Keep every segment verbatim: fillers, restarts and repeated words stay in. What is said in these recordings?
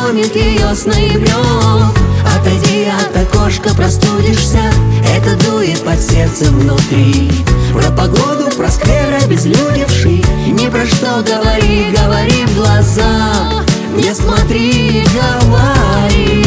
знакомит ее с ноябрем. Отойди от окошка, простудишься, это дует под сердцем внутри. Про погоду, про сквер обезлюдевший, ни про что говори, говори в глаза. Не смотри, говори.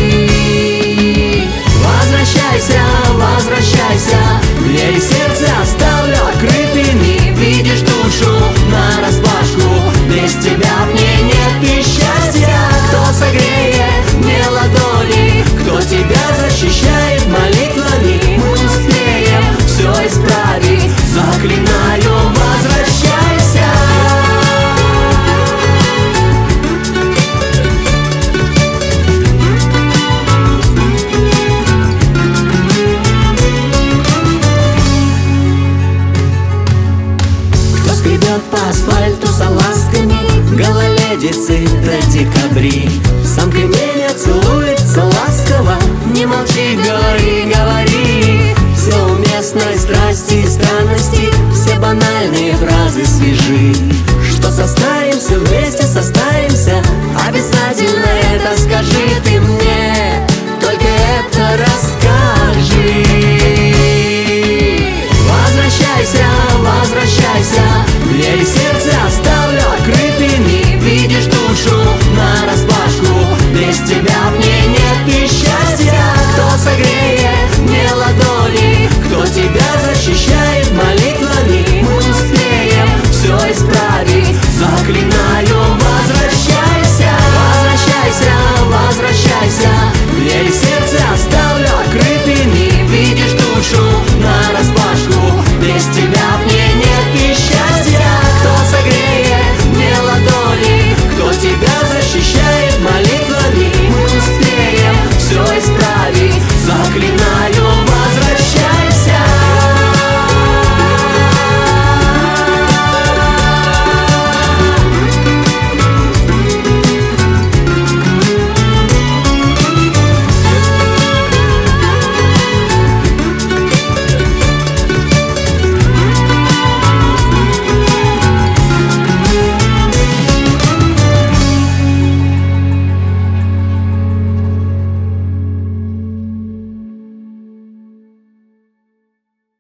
Возвращайся, возвращайся, двери сердца оставлю открытыми. Видишь душу нараспашку, без тебя в ней нет ни счастья. Кто согреет мне ладони, кто тебя защищает молитвами? Мы успеем все исправить, заклинаю, возвращайся. Скребет по асфальту салазками, гололедицы до декабри. Сам кремень целуется ласково, не молчи, говори, говори. Все уместной страсти и странности, все банальные фразы свежи.